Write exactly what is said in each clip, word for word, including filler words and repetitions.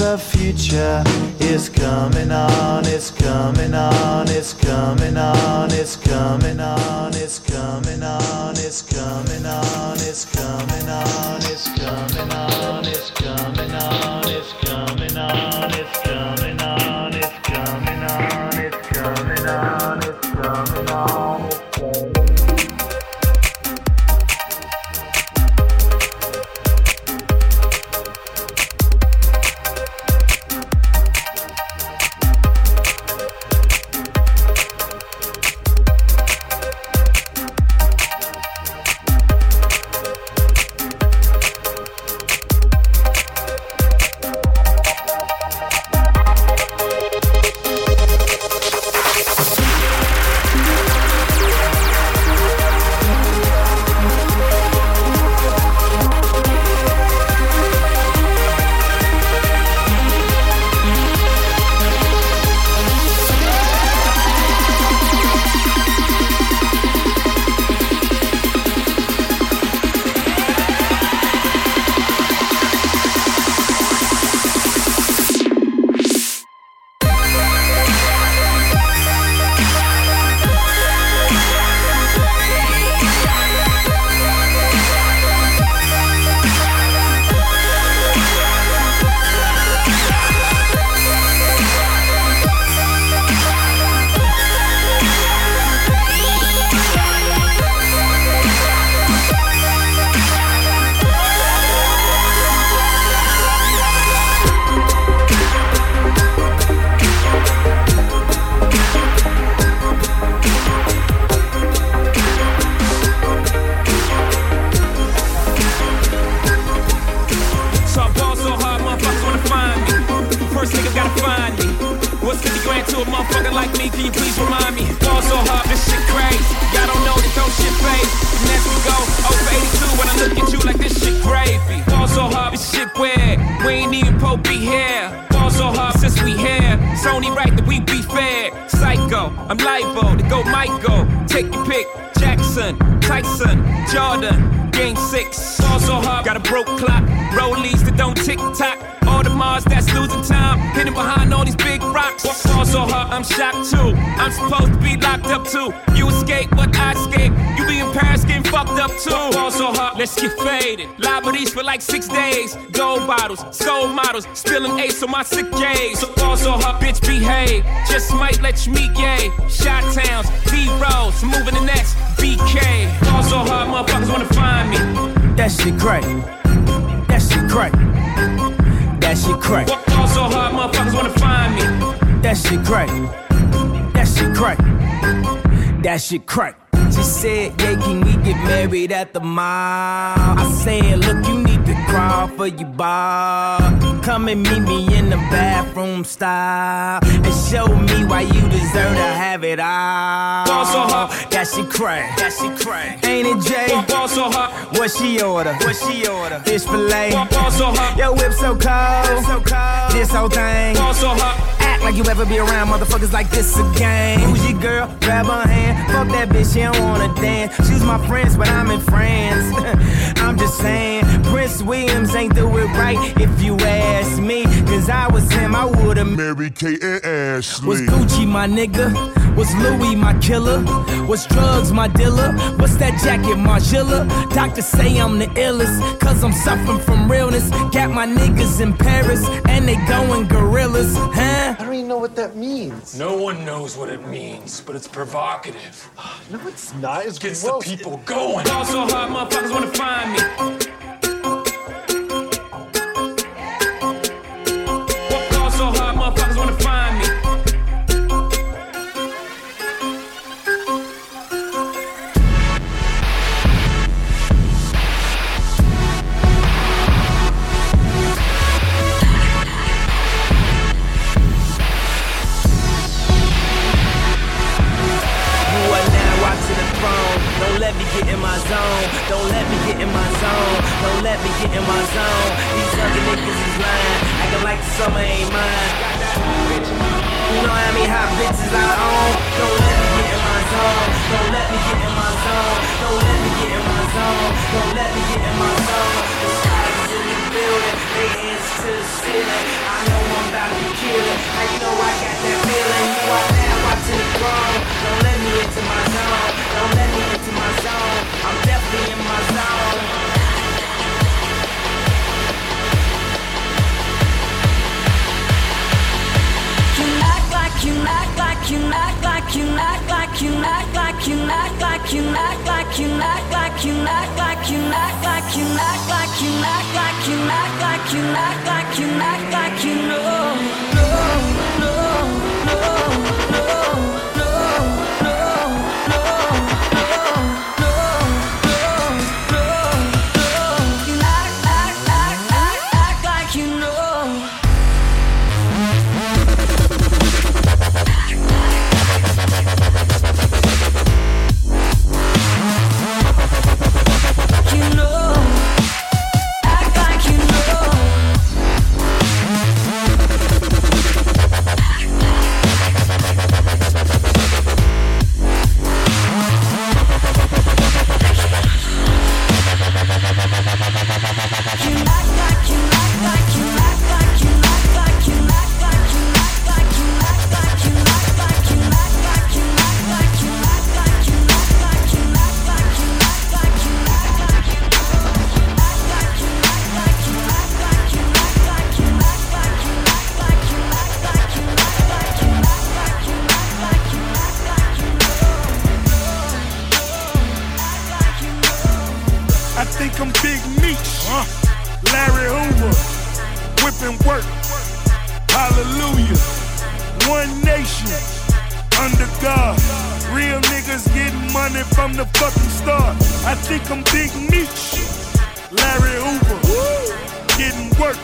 the future is coming on, it's coming on, it's coming on, it's coming on, it's coming on, it's coming on, it's coming on, it's coming on, it's coming on, it's coming on, it's coming on, it's coming on, it's coming on, it's coming on, it's coming on. Let's get faded. Liberties for like six days. Gold bottles, soul models, spilling ace on my sick days. So also her bitch behave. Just might let you meet gay. Shot towns, D-Rolls, moving the next B K. Also her motherfuckers wanna find me. That shit crack. That shit crack. That shit crack. Also her motherfuckers wanna find me. That shit crack. That shit crack. That shit crack. She said, yeah, can we get married at the mall? I said, look, you need to crawl for your bar. Come and meet me in the bathroom style and show me why you deserve to have it all. That shit crack, that shit crack. Ain't it, Jay? What she order? What she order? Fish fillet. Yo, whip so cold, so cold. This whole thing. Act like you ever be around motherfuckers like this again. Who's your girl? Grab her hand. Fuck that bitch, she don't wanna dance. She's my friends, but I'm in France. I'm just saying, Prince Williams ain't do it right if you ask me. Cause I was him, I would've married Kate and Ashley. Was Gucci my nigga? Was Louis my killer? Was drugs my dealer? What's that jacket, Margilla? Doctors say I'm the illest, cause I'm suffering from realness. Got my niggas in Paris, and they going gorillas, huh? I don't even know what that means. No one knows what it means, but it's provocative. No, it's not. It's gets gross. the people going. Also hard motherfuckers wanna find me. Also hard motherfuckers wanna find me. Don't let me get in my zone. Don't let me get in my zone. Don't let me get in my zone. These other niggas is lying, acting like the summer ain't mine. You know how many hot bitches I own. Don't let me get in my zone. Don't let me get in my zone. Don't let me get in my zone. Don't let me get in my zone. The sky is in the building, they hands to the ceiling. I know to the throne. Don't let me into my zone. Don't let me into my zone. I'm definitely in my zone. You act like you act like you act like you act like you act like you act like you act like you act like you act like you act like you act like you act like you act like you act like you act like you know. No, no, no, no, no, no, no, no, no, no, no. You act, act, act, act, act like you know. I think I'm Big Meech, uh, Larry Hoover, whipping work, hallelujah, one nation, under God, real niggas getting money from the fucking start. I think I'm Big Meech, Larry Hoover, getting work,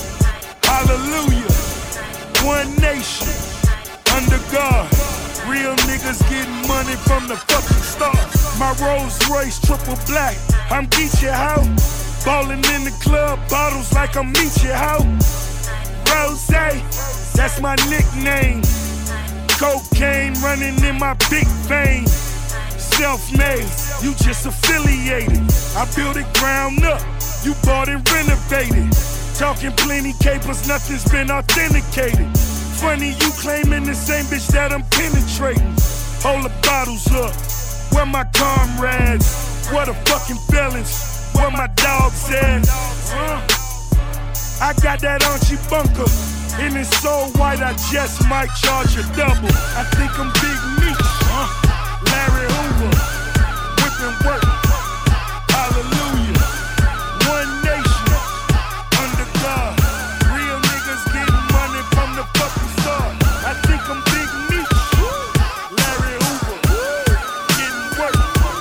hallelujah, one nation, under God, real niggas getting money from the fucking start. My Rolls Royce triple black, I'm Geechee how? Ballin' in the club, bottles like I'm Meechee how? Rose, that's my nickname. Cocaine running in my big vein. Self-made, you just affiliated. I built it ground up, you bought and renovated. Talking plenty capers, nothing's been authenticated. Funny you claiming the same bitch that I'm penetrating. Hold the bottles up. Where my comrades? Where the fucking felons? Where my dogs at? Uh, I got that Archie bunker, and it's so white I just might charge a double. I think I'm Big Meech, uh, Larry Hoover, whipping work, hallelujah, one nation, under God, real niggas getting money from the fucking start. I think I'm Big Meech, Larry Hoover, getting work,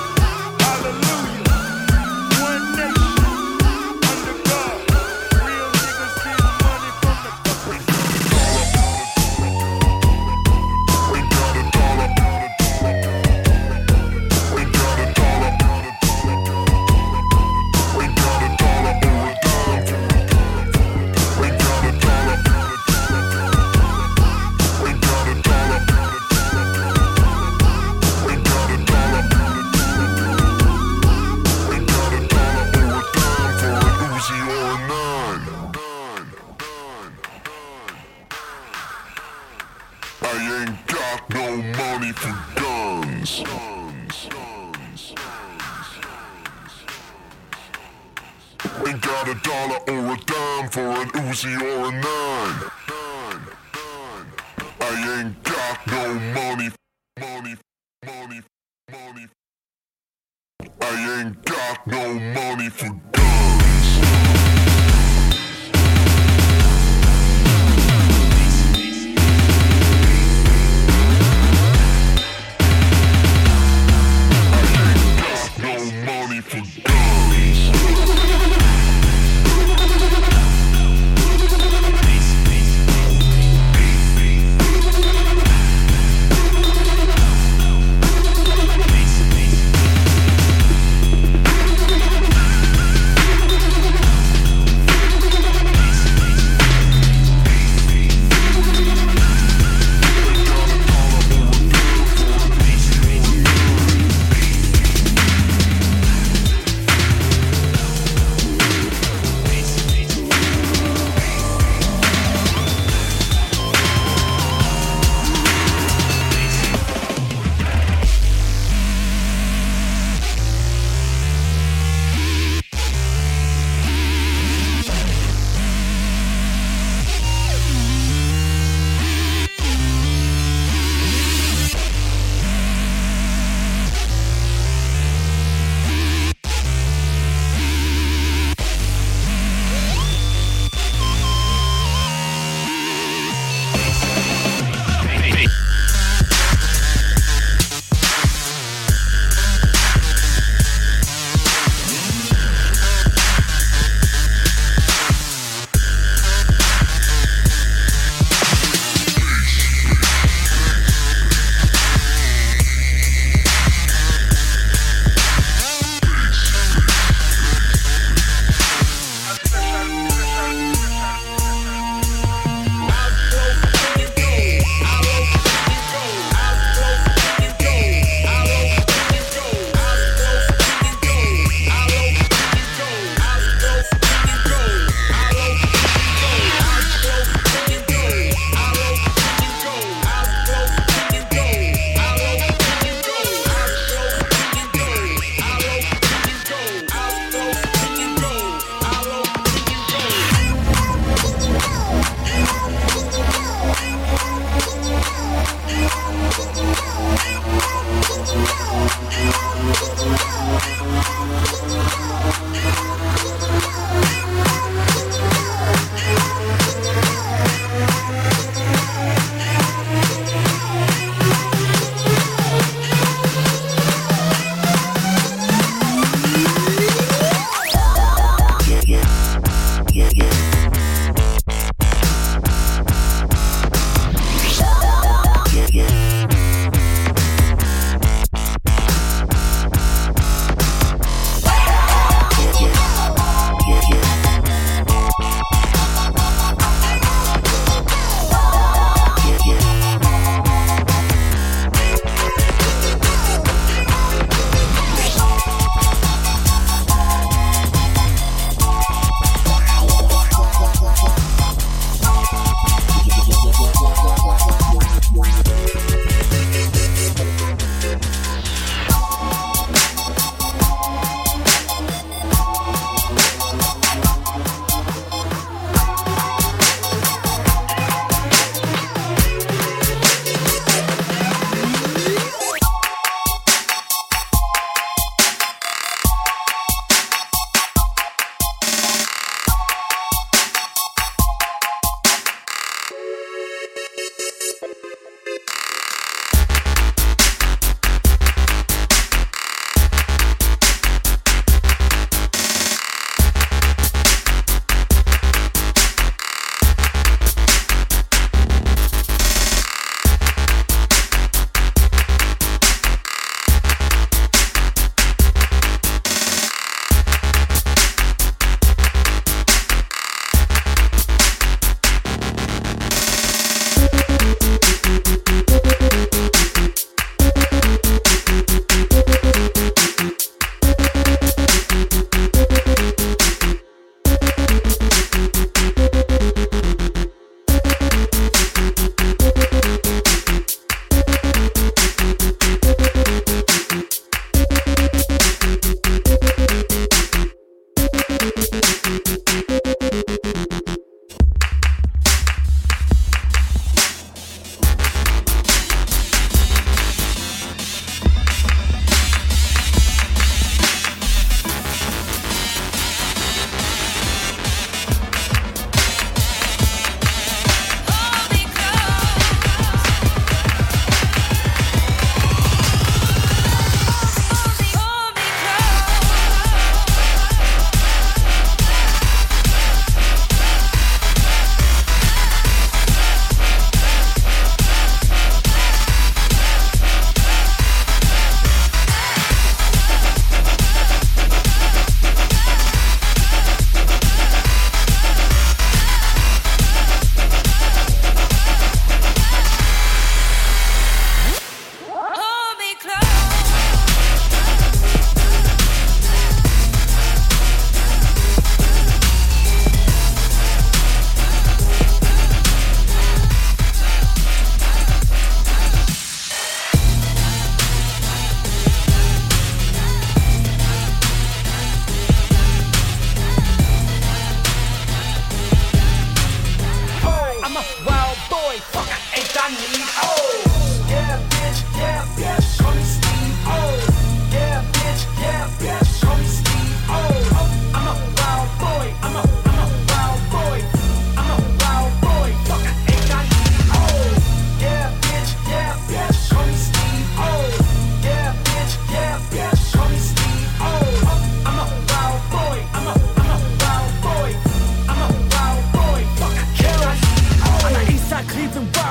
hallelujah, one nation, under God, real niggas getting money from the fucking I ain't got no money for guns. Ain't got a dollar or a dime for an Uzi or a nine. I ain't got no money, money, money, money. I ain't got no money for guns. Money for guns.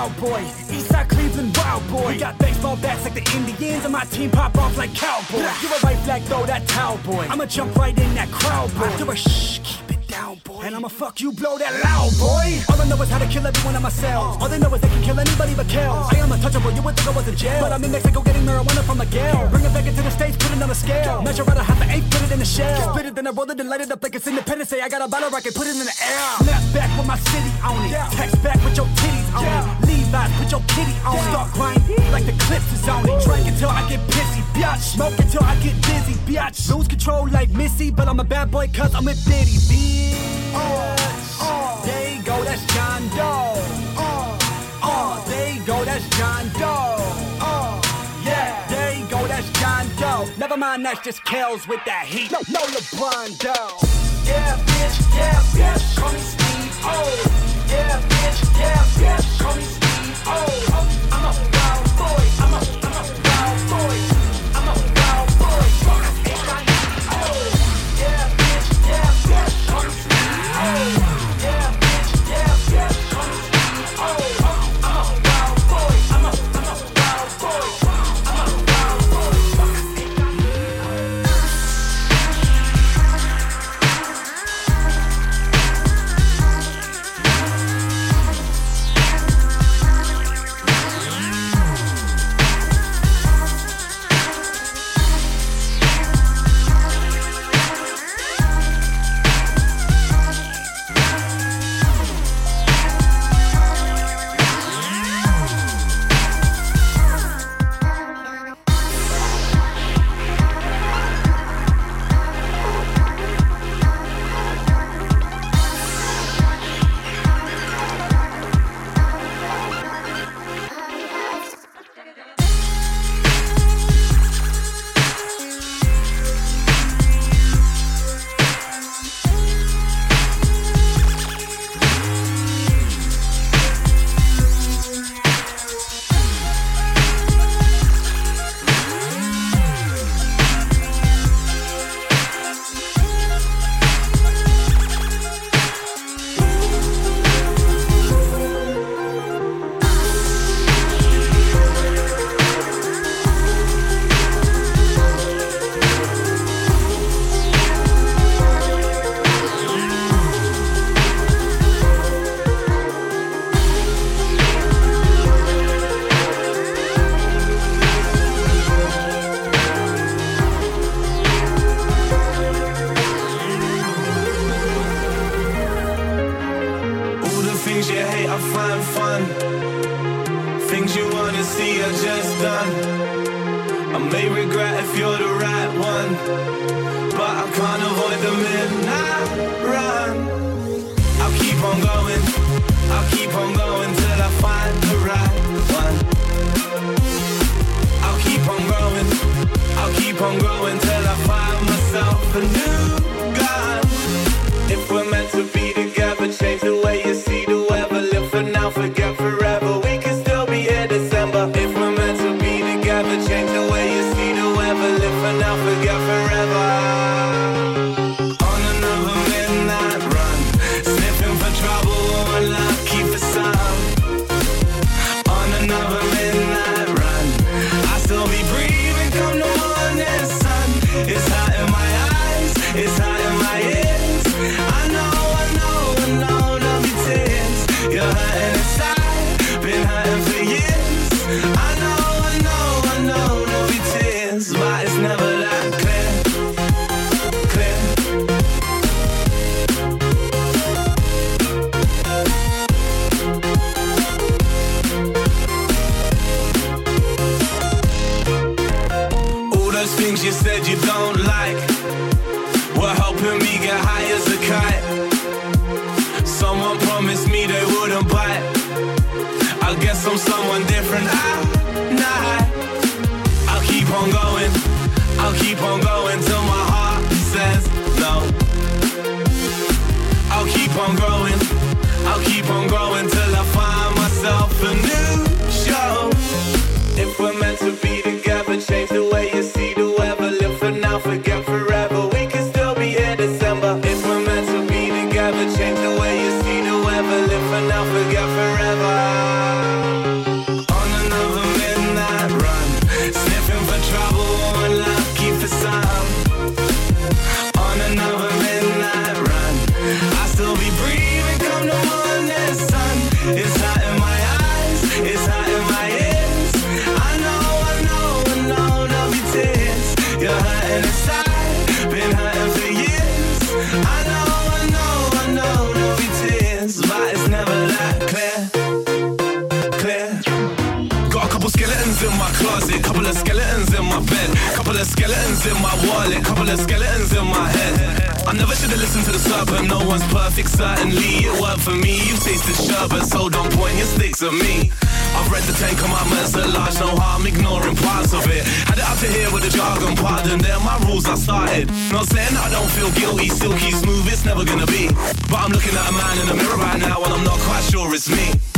cowboy. Eastside Cleveland wild boy. We got baseball bats like the Indians, and my team pop off like cowboys. You're a right flag, throw that towel boy. I'ma jump right in that crowd boy. I do a shh, keep it down boy. And I'ma fuck you, blow that loud boy. All I know is how to kill every one of my cells. All they know is they can kill anybody but kills. I am untouchable, you would think I was in jail, but I'm in Mexico getting marijuana from Miguel. Bring it back into the States, put it on a scale. Measure out a half an eight, put it in the shell. Split it, then I roll it and light it up like it's Independence Day. I got a bottle rocket, put it in the air. Snap back with my city on it. Text back with your titties on it. Levi's, put your kitty on it. Start grinding like the clips is on it. Drink until I get pissy, biatch. Smoke until I get dizzy, biatch. Lose control like Missy, but I'm a bad boy cause I'm with Diddy, bitch. Oh, oh, there you go, that's John Doe. Oh, oh, there you go, that's John Doe. Oh, yeah, there you go, that's John Doe. Never mind, that's just Kells with that heat. No, no LeBron Doe. Yeah, bitch, yeah, bitch, call me Steve. Oh, yeah, bitch, yeah, bitch, call me Steve. Oh, oh, I'm a wild boy, I'm a, I'm a wild boy, I'm a wild boy. Fuck, H I E. Oh, yeah, bitch, yeah, bitch, call me Steve. Oh, yeah, bitch, yeah, bitch, call me Steve. Oh, oh, I'm a wild boy, I'm a, I'm a wild boy, I'm a wild boy. Fuck, H I E. Change the way you see the weather, live for now, forget forever. Skeletons in my wallet, couple of skeletons in my head. I never should have listened to the serpent, no one's perfect, certainly it worked for me. You've tasted sherbet, so don't point your sticks at me. I've read the Ten Commandments at large, no harm ignoring parts of it. Had it up to here with the jargon, pardon, they're my rules I started. Not saying I don't feel guilty, silky smooth, it's never gonna be. But I'm looking at a man in the mirror right now and I'm not quite sure it's me.